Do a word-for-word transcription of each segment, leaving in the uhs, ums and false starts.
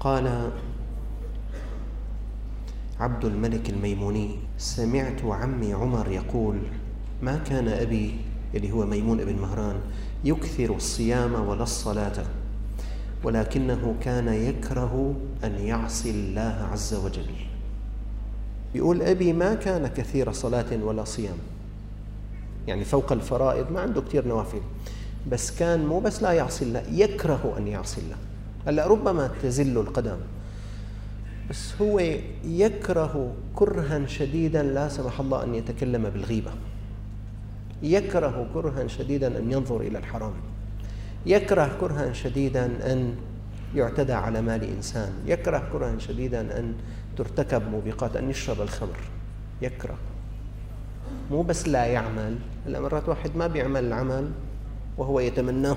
قال عبد الملك الميموني: سمعت عمي عمر يقول: ما كان أبي اللي هو ميمون بن مهران يكثر الصيام ولا الصلاة، ولكنه كان يكره أن يعصي الله عز وجل. يقول أبي ما كان كثير صلاة ولا صيام، يعني فوق الفرائض ما عنده كثير نوافل، بس كان مو بس لا يعصي الله، يكره أن يعصي الله. هلا ربما تزل القدم، بس هو يكره كرها شديدا لا سمح الله أن يتكلم بالغيبة، يكره كرها شديدا أن ينظر إلى الحرام، يكره كرها شديدا أن يعتدى على مال إنسان، يكره كرها شديدا أن ترتكب موبقات، أن يشرب الخمر، يكره. مو بس لا يعمل، مرات واحد ما بيعمل العمل وهو يتمناه،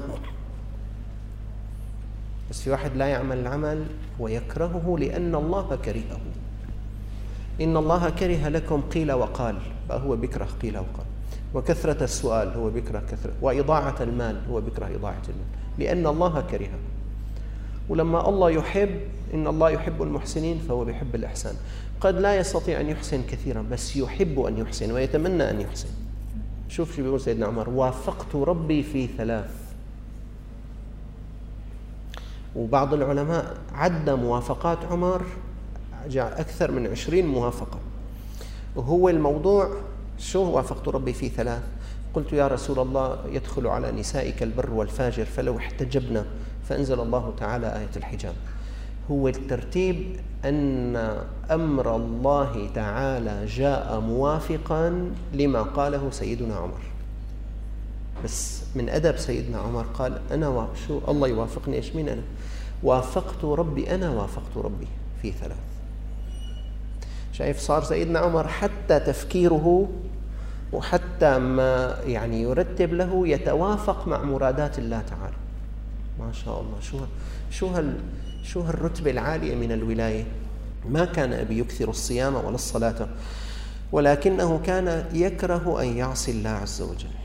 بس في واحد لا يعمل العمل ويكرهه لأن الله كرهه. إن الله كره لكم قيل وقال، فهو بيكره قيل وقال. وكثرة السؤال هو بيكره كثرة، وإضاعة المال هو بيكره إضاعة المال، لأن الله كرهه. ولما الله يحب، إن الله يحب المحسنين، فهو بيحب الإحسان. قد لا يستطيع أن يحسن كثيرا، بس يحب أن يحسن ويتمنى أن يحسن. شوف شو بيقول سيدنا عمر: وافقت ربي في ثلاث. وبعض العلماء عد موافقات عمر جاء أكثر من عشرين موافقة. وهو الموضوع شو وافقت ربي في ثلاث؟ قلت يا رسول الله: يدخل على نسائك البر والفاجر فلو احتجبنا، فأنزل الله تعالى آية الحجاب. هو الترتيب أن أمر الله تعالى جاء موافقا لما قاله سيدنا عمر، بس من أدب سيدنا عمر قال: أنا شو الله يوافقني، إيش مين أنا؟ وافقت ربي، أنا وافقت ربي في ثلاث. شايف صار سيدنا عمر حتى تفكيره وحتى ما يعني يرتب له يتوافق مع مرادات الله تعالى. ما شاء الله، شو شو هال شو هالرتبة العالية من الولاية. ما كان أبي يكثر الصيام ولا الصلاة، ولكنه كان يكره أن يعصي الله عز وجل.